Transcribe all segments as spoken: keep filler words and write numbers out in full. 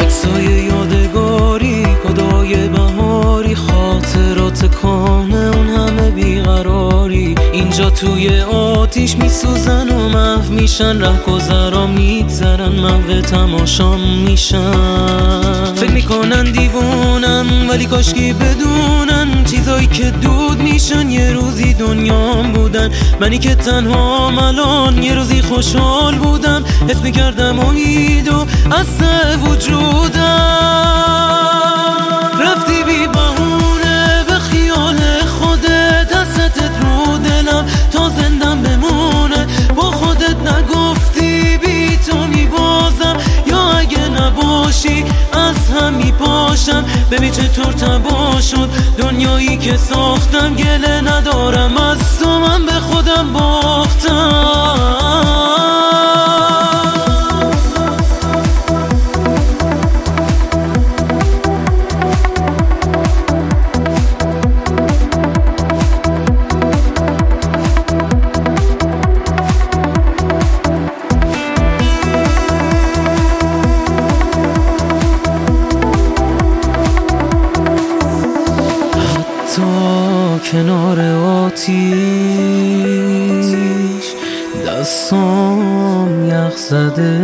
عکسای یادگاری، کدای بهاری، خاطرات کامه اون همه بیقراری. اینجا توی آتیش میسوزن و محو میشن، رهگذرا میگذرن محو تماشام میشن. فکر میکنن دیوونم ولی کاشکی بدونن چیزایی که دود میشن یه روزی دنیام بودن. منی که تنها الان یه روزی خوشحال بودم، حس میکردم امید و اصل وجودم. رفتی بی بهونه به خیال خودت، دستت رو دلم تا زندم بمونه. با خودت نگفتی بی تو میبازم، یا اگه نباشی از هم میپاشم. ببین چطور تباه شد دنیایی که ساختم، گله ندارم از تو من به خودم باختم. کنار آتیش دستام یخ زده،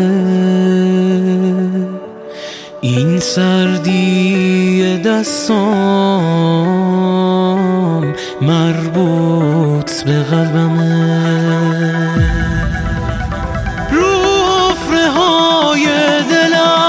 این سردی دستام مربوط به قلبمه. رو حفره های دلم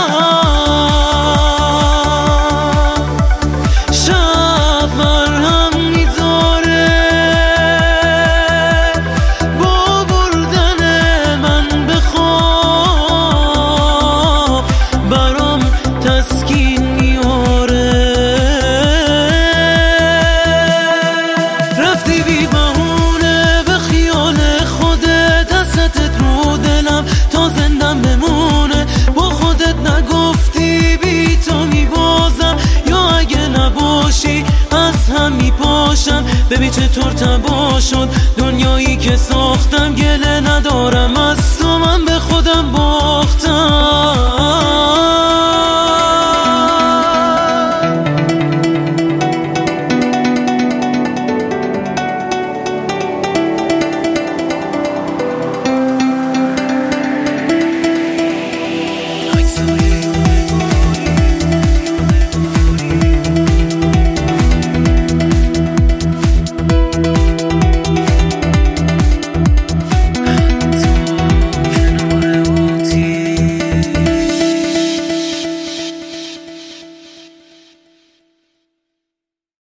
تا زندم بمونه. با خودت نگفتی بی تو میبازم، یا اگه نباشی از هم میپاشم. ببین چطور تباه شد دنیایی که ساختم، گله ندارم از تو من به خودم باختم.